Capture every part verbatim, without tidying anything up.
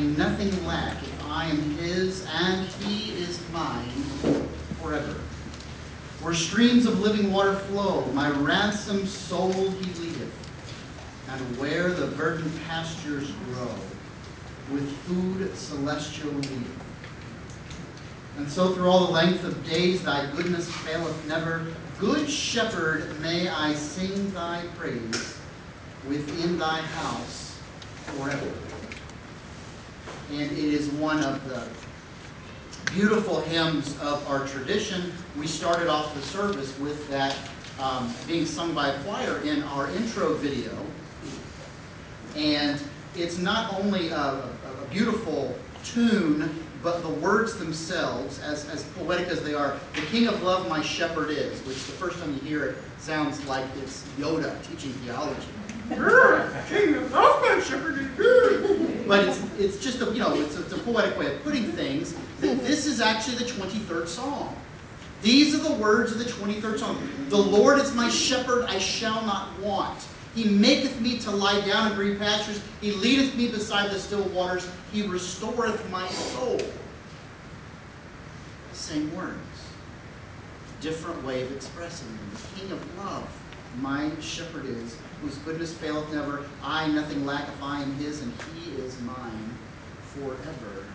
nothing lack if I am his, and he is mine forever. Where streams of living water flow, my ransomed soul he leadeth, and where the verdant pastures grow, with food celestial leadeth. And so through all the length of days thy goodness faileth never. Good shepherd, may I sing thy praise within thy house forever. And it is one of the beautiful hymns of our tradition. We started off the service with that um, being sung by a choir in our intro video. And it's not only a, a, a beautiful tune, but the words themselves, as, as poetic as they are. The King of Love, my shepherd is, which the first time you hear it sounds like it's Yoda teaching theology. King of Love, my shepherd is. But it's it's just a you know it's a, it's a poetic way of putting things. This is actually the twenty-third Psalm. These are the words of the twenty-third Psalm. The Lord is my shepherd; I shall not want. He maketh me to lie down in green pastures. He leadeth me beside the still waters. He restoreth my soul. Same words. Different way of expressing them. The King of Love, my shepherd is, whose goodness faileth never. I nothing lack if I am his, and he is mine forever.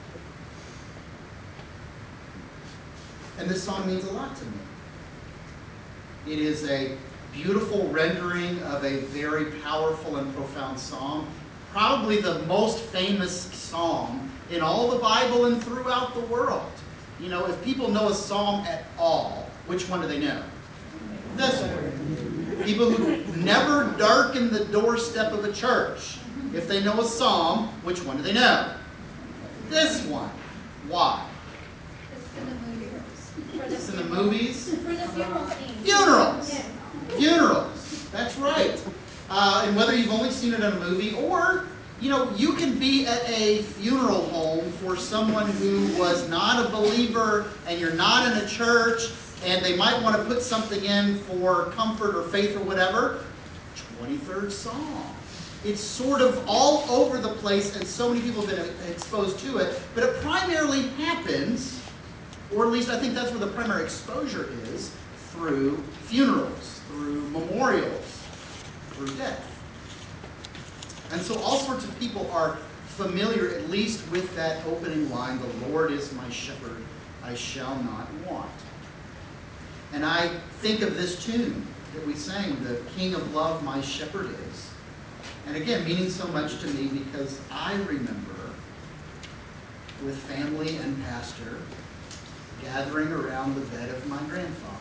And this song means a lot to me. It is a beautiful rendering of a very powerful and profound psalm. Probably the most famous psalm in all the Bible and throughout the world. You know, if people know a psalm at all, which one do they know? This one. People who never darken the doorstep of a church, if they know a psalm, which one do they know? This one. Why? It's in the movies. It's in the movies? For the funeral scene. Funerals. Yeah. Funerals. That's right. Uh, and whether you've only seen it in a movie or, you know, you can be at a funeral home for someone who was not a believer and you're not in a church and they might want to put something in for comfort or faith or whatever. twenty-third Psalm. It's sort of all over the place and so many people have been exposed to it, but it primarily happens, or at least I think that's where the primary exposure is, through funerals, through memorials, through death. And so all sorts of people are familiar at least with that opening line, the Lord is my shepherd, I shall not want. And I think of this tune that we sang, the King of Love, my shepherd is. And again, meaning so much to me because I remember with family and pastor gathering around the bed of my grandfather.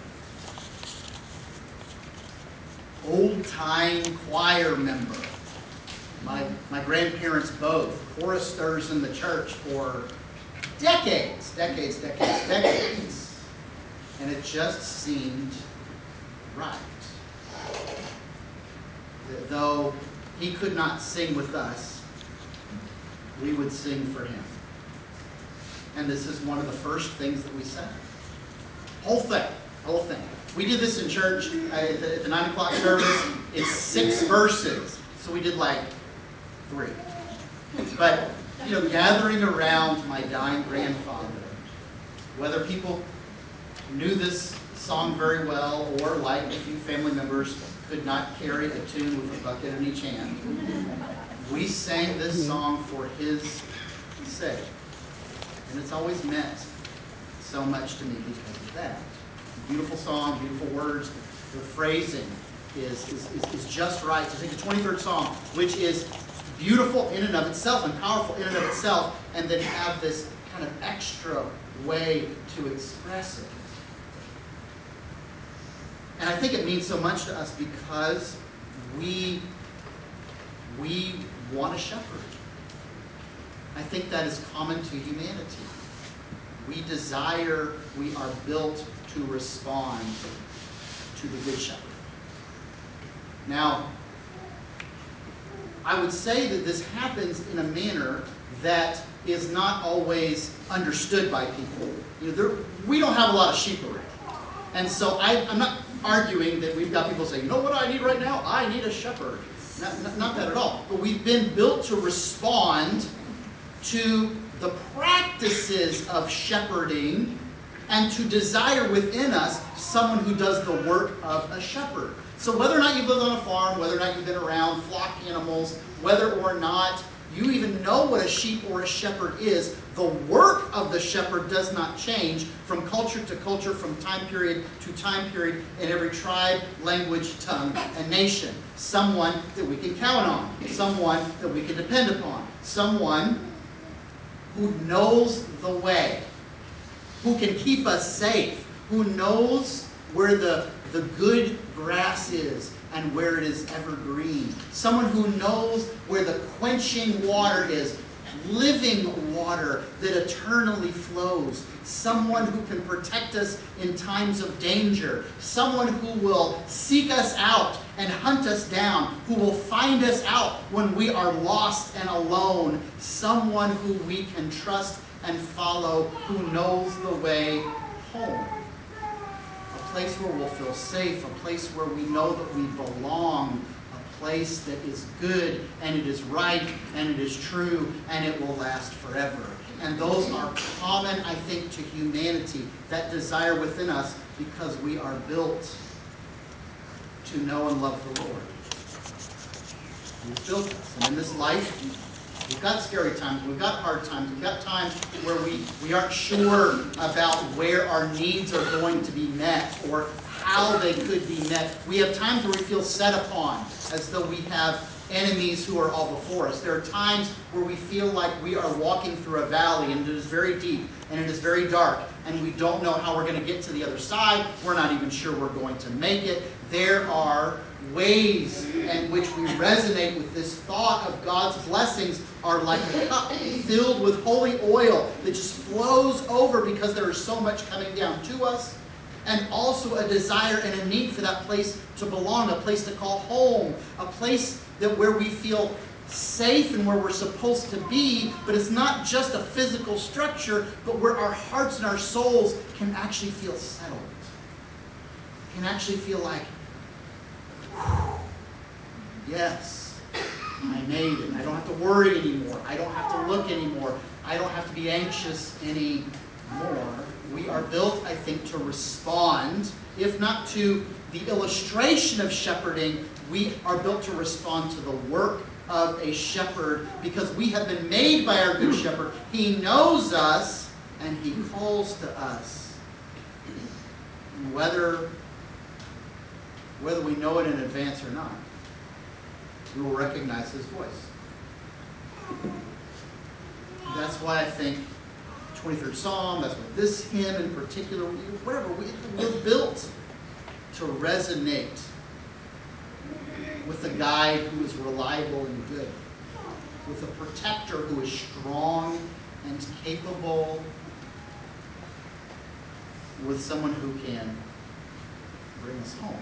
Old-time choir member. My, my grandparents both, choristers in the church for decades, decades, decades, decades. And it just seemed right. That though he could not sing with us, we would sing for him. And this is one of the first things that we sang. Whole thing, whole thing. We did this in church uh, at, the, at the nine o'clock service. It's six verses. So we did like three. But, you know, gathering around my dying grandfather, whether people knew this song very well or, like a few family members, could not carry a tune with a bucket in each hand, we sang this song for his sake. And it's always meant so much to me because of that. Beautiful song, beautiful words. The phrasing is, is, is, is just right. To take the twenty-third Psalm, which is beautiful in and of itself and powerful in and of itself, and then have this kind of extra way to express it. And I think it means so much to us because we, we want a shepherd. I think that is common to humanity. We desire, we are built to respond to the Good Shepherd. Now, I would say that this happens in a manner that is not always understood by people. You know, there, we don't have a lot of sheep around. And so I, I'm not arguing that we've got people saying, you know what I need right now? I need a shepherd. Not, not, not that at all. But we've been built to respond to the practices of shepherding, and to desire within us someone who does the work of a shepherd. So whether or not you've lived on a farm, whether or not you've been around flock animals, whether or not you even know what a sheep or a shepherd is, the work of the shepherd does not change from culture to culture, from time period to time period, in every tribe, language, tongue, and nation. Someone that we can count on. Someone that we can depend upon. Someone who knows the way. Who can keep us safe. Who knows where the, the good grass is and where it is evergreen. Someone who knows where the quenching water is, living water that eternally flows. Someone who can protect us in times of danger. Someone who will seek us out and hunt us down. Who will find us out when we are lost and alone. Someone who we can trust and follow, who knows the way home. A place where we'll feel safe, a place where we know that we belong, a place that is good, and it is right, and it is true, and it will last forever. And those are common, I think, to humanity, that desire within us, because we are built to know and love the Lord. He's built us. And in this life, we've got scary times, we've got hard times, we've got times where we, we aren't sure about where our needs are going to be met or how they could be met. We have times where we feel set upon, as though we have enemies who are all before us. There are times where we feel like we are walking through a valley and it is very deep and it is very dark and we don't know how we're going to get to the other side. We're not even sure we're going to make it. There are ways in which we resonate with this thought of God's blessings are like a cup filled with holy oil that just flows over because there is so much coming down to us. And also a desire and a need for that place to belong, a place to call home, a place that where we feel safe and where we're supposed to be, but it's not just a physical structure, but where our hearts and our souls can actually feel settled. Can actually feel like, yes, I made it. I don't have to worry anymore. I don't have to look anymore. I don't have to be anxious anymore. We are built, I think, to respond, if not to the illustration of shepherding, we are built to respond to the work of a shepherd because we have been made by our good shepherd. He knows us and he calls to us. And whether, whether we know it in advance or not, we will recognize his voice. That's why I think twenty-third Psalm, that's what this hymn in particular, whatever, we, we're built to resonate with a guide who is reliable and good, with a protector who is strong and capable, with someone who can bring us home.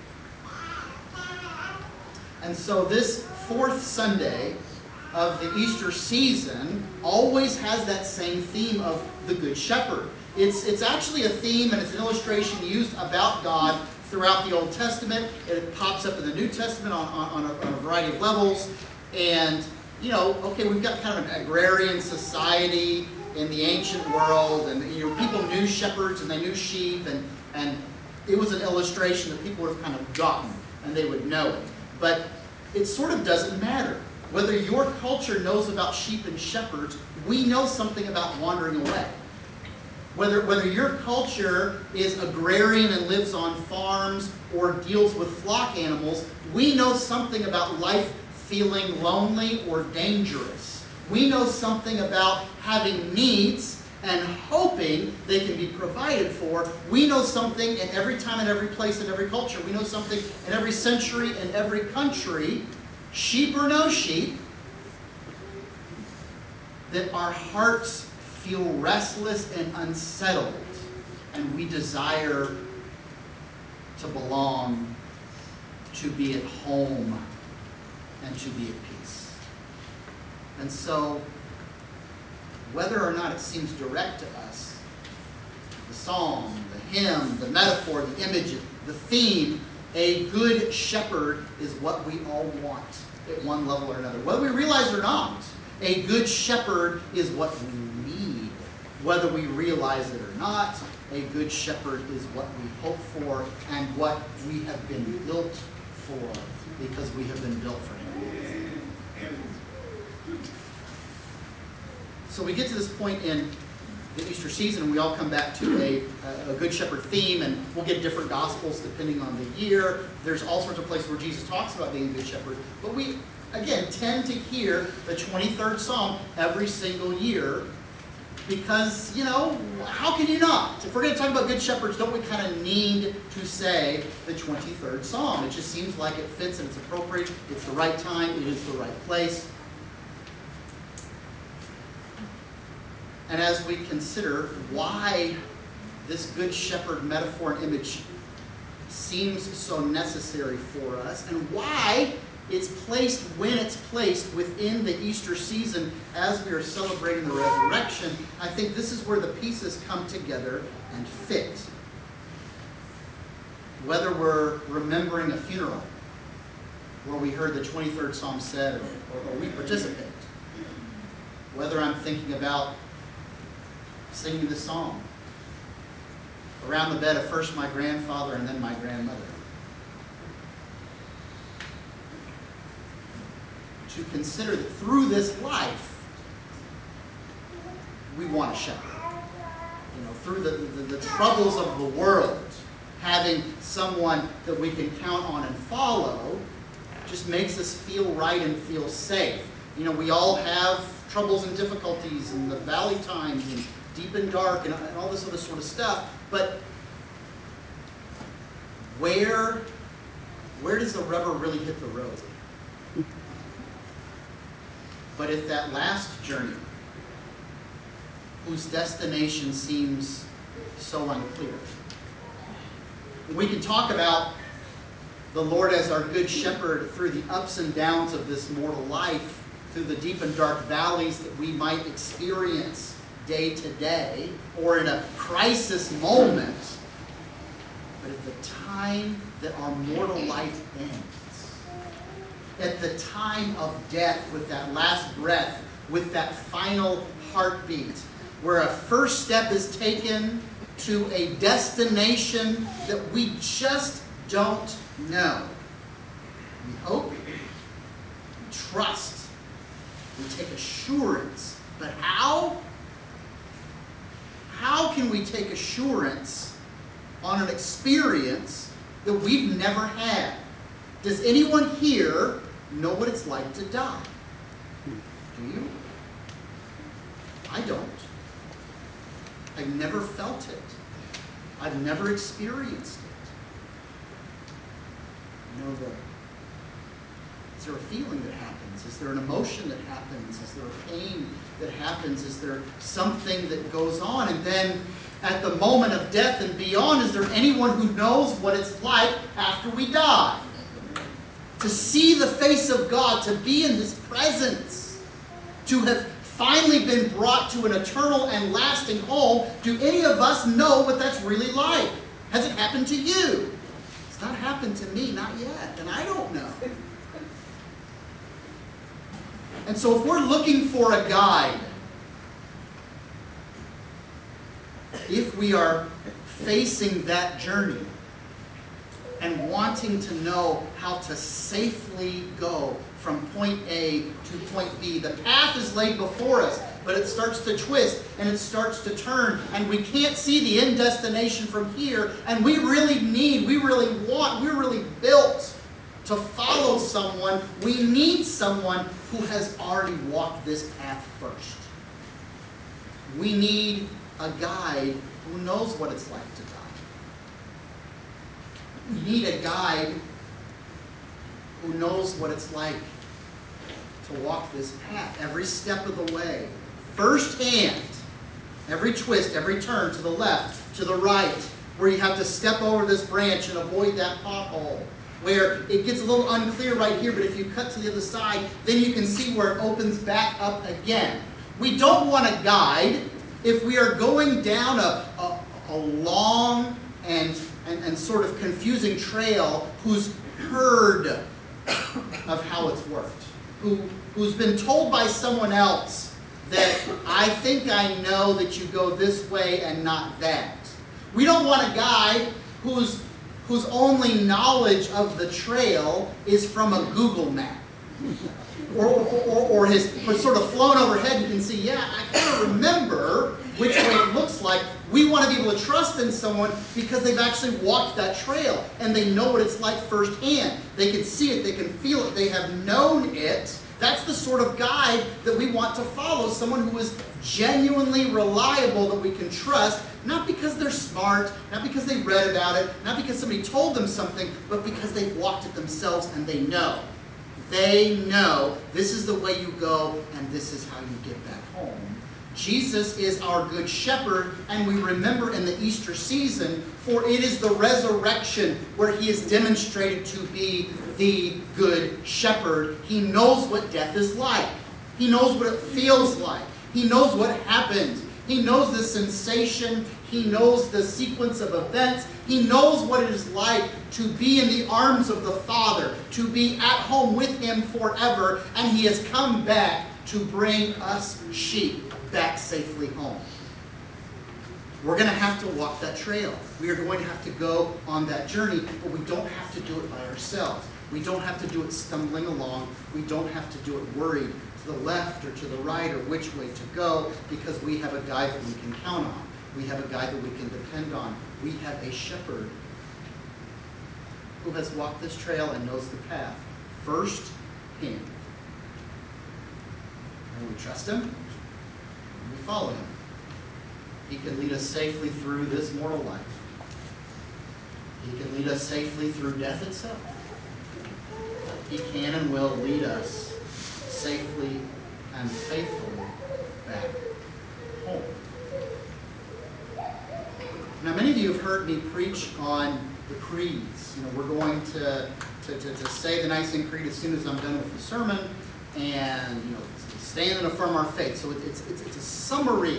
And so this fourth Sunday of the Easter season always has that same theme of the Good Shepherd. It's, it's actually a theme and it's an illustration used about God throughout the Old Testament. It pops up in the New Testament on, on, on, a, on a variety of levels. And, you know, okay, we've got kind of an agrarian society in the ancient world, and you know, people knew shepherds and they knew sheep, and, and it was an illustration that people would have kind of gotten and they would know it. But it sort of doesn't matter. Whether your culture knows about sheep and shepherds, we know something about wandering away. Whether, whether your culture is agrarian and lives on farms or deals with flock animals, we know something about life feeling lonely or dangerous. We know something about having needs and hoping they can be provided for. We know something in every time, in every place, in every culture. We know something in every century, in every country, sheep or no sheep, that our hearts feel restless and unsettled, and we desire to belong, to be at home, and to be at peace. And so, whether or not it seems direct to us, the psalm, the hymn, the metaphor, the image, the theme, a good shepherd is what we all want at one level or another. Whether we realize it or not, A good shepherd is what we need, whether we realize it or not. A good shepherd is what we hope for and what we have been built for, because we have been built for him. So we get to this point in the Easter season, and we all come back to a, a Good Shepherd theme, and we'll get different Gospels depending on the year. There's all sorts of places where Jesus talks about being a Good Shepherd. But we, again, tend to hear the twenty-third Psalm every single year because, you know, how can you not? If we're going to talk about Good Shepherds, don't we kind of need to say the twenty-third Psalm? It just seems like it fits and it's appropriate. It's the right time. It is the right place. And as we consider why this Good Shepherd metaphor and image seems so necessary for us, and why it's placed when it's placed within the Easter season as we are celebrating the resurrection, I think this is where the pieces come together and fit. Whether we're remembering a funeral, where we heard the twenty-third Psalm said, or, or we participate. Whether I'm thinking about singing the song around the bed of first my grandfather and then my grandmother. To consider that through this life, we want a shepherd. You know, through the, the, the troubles of the world, having someone that we can count on and follow just makes us feel right and feel safe. You know, we all have troubles and difficulties and the valley times and deep and dark and, and all this other sort of stuff. But where, where does the rubber really hit the road? But if that last journey, whose destination seems so unclear, we can talk about the Lord as our good shepherd through the ups and downs of this mortal life, through the deep and dark valleys that we might experience day to day, or in a crisis moment. But at the time that our mortal life ends, at the time of death, with that last breath, with that final heartbeat, where a first step is taken to a destination that we just don't know. We hope, we trust, we take assurance. But how? How can we take assurance on an experience that we've never had? Does anyone here know what it's like to die? Do you? I don't. I've never felt it. I've never experienced it. You know, the, is there a feeling that happens? Is there an emotion that happens? Is there a pain that happens? Is there something that goes on? And then at the moment of death and beyond, is there anyone who knows what it's like after we die? To see the face of God, to be in His presence, to have finally been brought to an eternal and lasting home. Do any of us know what that's really like? Has it happened to you? It's not happened to me, not yet, and I don't know. And so if we're looking for a guide, if we are facing that journey and wanting to know how to safely go from point A to point B, the path is laid before us, but it starts to twist and it starts to turn, and we can't see the end destination from here, and we really need, we really want, we're really built to follow someone. We need someone who has already walked this path first. We need a guide who knows what it's like to die. We need a guide who knows what it's like to walk this path every step of the way, firsthand, every twist, every turn, to the left, to the right, where you have to step over this branch and avoid that pothole, where it gets a little unclear right here, but if you cut to the other side, then you can see where it opens back up again. We don't want a guide if we are going down a, a, a long and, and, and sort of confusing trail who's heard of how it's worked. who, who's been told by someone else that I think I know that you go this way and not that. We don't want a guy whose, whose only knowledge of the trail is from a Google map. Or, or, or has sort of flown overhead and can see, yeah, I kind of remember which way it looks like. We want to be able to trust in someone because they've actually walked that trail and they know what it's like firsthand. They can see it, they can feel it, they have known it. That's the sort of guide that we want to follow, someone who is genuinely reliable, that we can trust, not because they're smart, not because they read about it, not because somebody told them something, but because they've walked it themselves and they know. They know this is the way you go and this is how you get back home. Jesus is our good shepherd, and we remember in the Easter season, for it is the resurrection where he is demonstrated to be the good shepherd. He knows what death is like. He knows what it feels like. He knows what happened. He knows the sensation. He knows the sequence of events. He knows what it is like to be in the arms of the Father, to be at home with him forever, and he has come back to bring us sheep back safely home. We're going to have to walk that trail. We are going to have to go on that journey, but we don't have to do it by ourselves. We don't have to do it stumbling along. We don't have to do it worried to the left or to the right or which way to go, because we have a guide that we can count on. We have a guide that we can depend on. We have a shepherd who has walked this trail and knows the path first hand. And we trust him, and we follow him. He can lead us safely through this mortal life. He can lead us safely through death itself. He can and will lead us safely and faithfully back home. Now, many of you have heard me preach on the creeds. You know, we're going to, to, to, to say the Nicene Creed as soon as I'm done with the sermon, and, you know, stand and affirm our faith. So it's, it's, it's a summary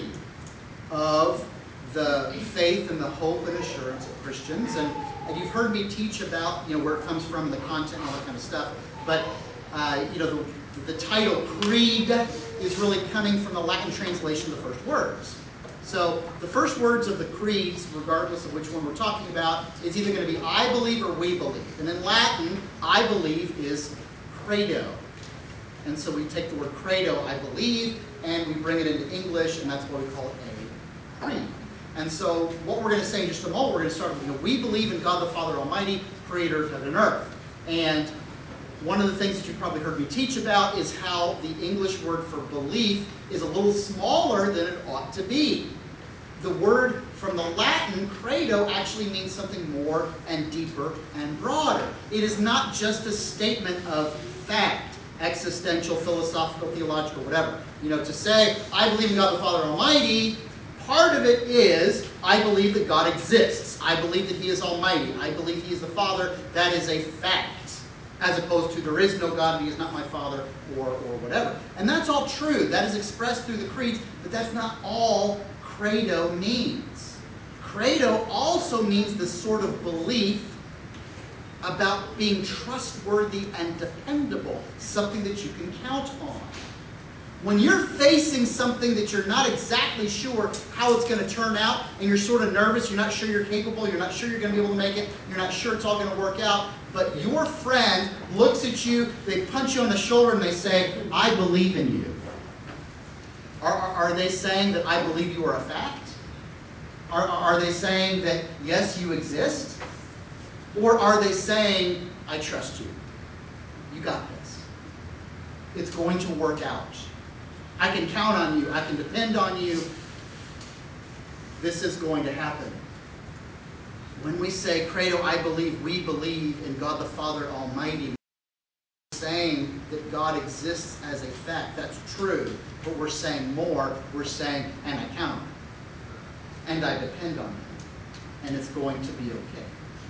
of the faith and the hope and assurance of Christians. And, and you've heard me teach about, you know, where it comes from, the content, and all that kind of stuff. But, uh, you know, the, the title creed is really coming from the Latin translation of the first words. So the first words of the creeds, regardless of which one we're talking about, is either going to be I believe or we believe. And in Latin, I believe is credo. And so we take the word credo, I believe, and we bring it into English, and that's why we call it a creed. And so what we're going to say in just a moment, we're going to start with, you know, we believe in God the Father Almighty, creator of heaven and earth. And one of the things that you've probably heard me teach about is how the English word for belief is a little smaller than it ought to be. The word from the Latin, credo, actually means something more and deeper and broader. It is not just a statement of fact, existential, philosophical, theological, whatever. You know, to say, I believe in God the Father Almighty, part of it is, I believe that God exists. I believe that he is almighty. I believe he is the Father. That is a fact. As opposed to, there is no God and he is not my Father, or, or whatever. And that's all true. That is expressed through the creeds, but that's not all credo means. Credo also means the sort of belief about being trustworthy and dependable, something that you can count on. When you're facing something that you're not exactly sure how it's going to turn out, and you're sort of nervous, you're not sure you're capable, you're not sure you're going to be able to make it, you're not sure it's all going to work out, but your friend looks at you, they punch you on the shoulder, and they say, I believe in you. Are, are, are they saying that I believe you are a fact? Are, are they saying that, yes, you exist? Or are they saying, I trust you. You got this. It's going to work out. I can count on you. I can depend on you. This is going to happen. When we say credo, I believe, we believe in God the Father Almighty, we're saying that God exists as a fact. That's true. But we're saying more. We're saying, and I count on him. And I depend on him. And it's going to be okay.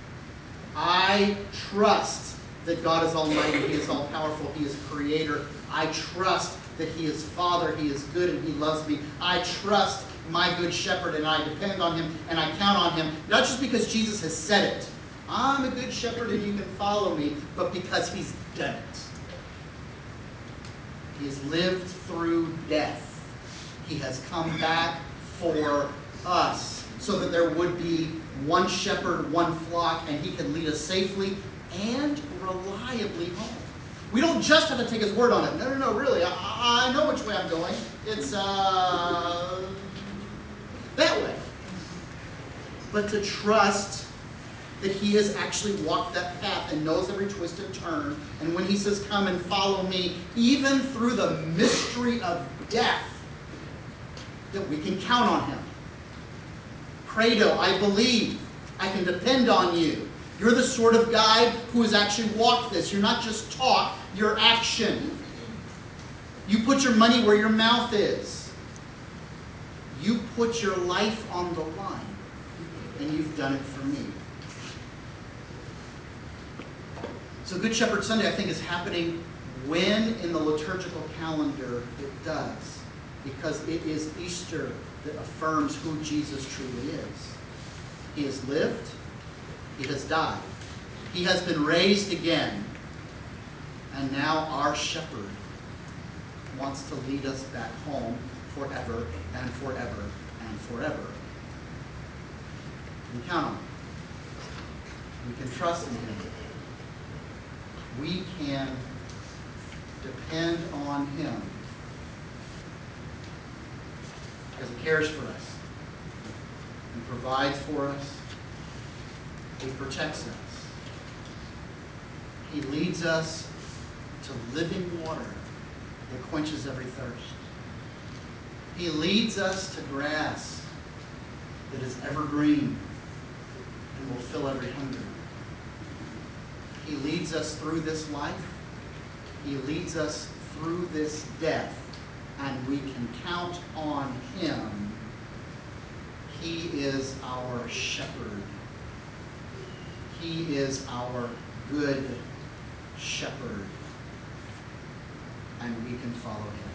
I trust that God is almighty. He is all-powerful. He is creator. I trust that he is Father, he is good, and he loves me. I trust my good shepherd, and I depend on him, and I count on him, not just because Jesus has said it, I'm a good shepherd and you can follow me, but because he's done it. He has lived through death. He has come back for us so that there would be one shepherd, one flock, and he can lead us safely and reliably home. We don't just have to take his word on it. No, no, no, really. I, I know which way I'm going. It's uh, that way. But to trust that he has actually walked that path and knows every twist and turn. And when he says, come and follow me, even through the mystery of death, that we can count on him. Credo, I believe. I can depend on you. You're the sort of guy who has actually walked this. You're not just talk, you're action. You put your money where your mouth is. You put your life on the line. And you've done it for me. So Good Shepherd Sunday, I think, is happening when in the liturgical calendar it does. Because it is Easter that affirms who Jesus truly is. He has lived. He has died. He has been raised again. And now our shepherd wants to lead us back home forever and forever and forever. We count on him. We can trust in him. We can depend on him because he cares for us. He provides for us. He protects us. He leads us to living water that quenches every thirst. He leads us to grass that is evergreen and will fill every hunger. He leads us through this life. He leads us through this death. And we can count on him. He is our shepherd. He is our good shepherd. And we can follow him.